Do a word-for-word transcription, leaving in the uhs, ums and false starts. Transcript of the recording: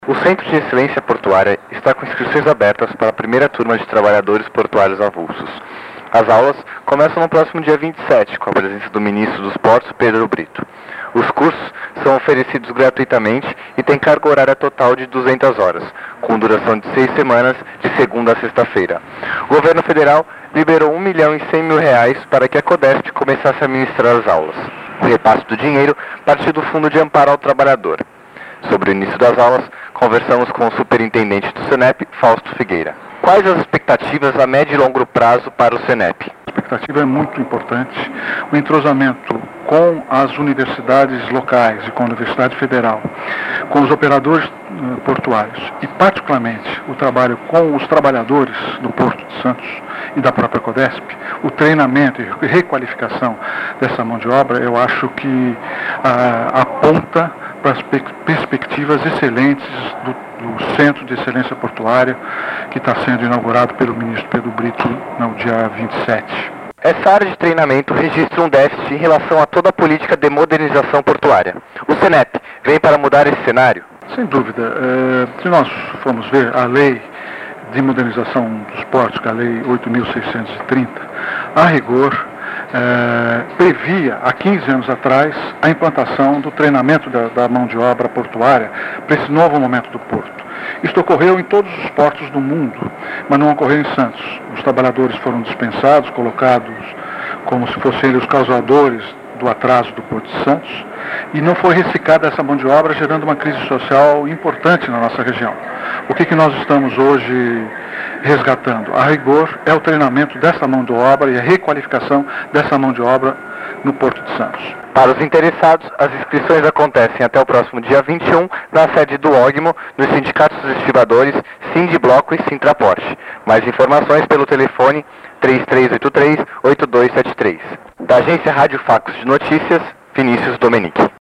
O Centro de Excelência Portuária está com inscrições abertas para a primeira turma de trabalhadores portuários avulsos. As aulas começam no próximo dia vinte e sete, com a presença do Ministro dos Portos, Pedro Brito. Os cursos são oferecidos gratuitamente e têm carga horária total de duzentas horas, com duração de seis semanas, de segunda a sexta-feira. O governo federal liberou um milhão e cem mil reais para que a CODESP começasse a ministrar as aulas. O repasse do dinheiro partiu do Fundo de Amparo ao Trabalhador. Sobre o início das aulas, conversamos com o superintendente do SENEP, Fausto Figueira. Quais as expectativas a médio e longo prazo para o SENEP? A expectativa é muito importante. O entrosamento com as universidades locais e com a Universidade Federal, com os operadores uh, portuários e, particularmente, o trabalho com os trabalhadores do Porto de Santos e da própria CODESP, o treinamento e requalificação dessa mão de obra, eu acho que uh, aponta para as perspectivas excelentes do, do Centro de Excelência Portuária, que está sendo inaugurado pelo ministro Pedro Brito no dia vinte e sete. Essa área de treinamento registra um déficit em relação a toda a política de modernização portuária. O SENEP vem para mudar esse cenário? Sem dúvida. É, se nós formos ver a lei de modernização dos portos, que é a lei oito mil seiscentos e trinta, a rigor, É, previa, há quinze anos atrás, a implantação do treinamento da, da mão de obra portuária para esse novo momento do porto. Isto ocorreu em todos os portos do mundo, mas não ocorreu em Santos. Os trabalhadores foram dispensados, colocados como se fossem os causadores do atraso do Porto de Santos, e não foi reciclada essa mão de obra, gerando uma crise social importante na nossa região. O que, que nós estamos hoje resgatando? A rigor é o treinamento dessa mão de obra e a requalificação dessa mão de obra no Porto de Santos. Para os interessados, as inscrições acontecem até o próximo dia vinte e um na sede do OGMO, nos sindicatos dos estibadores, Sindibloco e Sintraporte. Mais informações pelo telefone três três oito três, oito dois sete três. Da agência Rádio Facos de Notícias, Vinícius Domenique.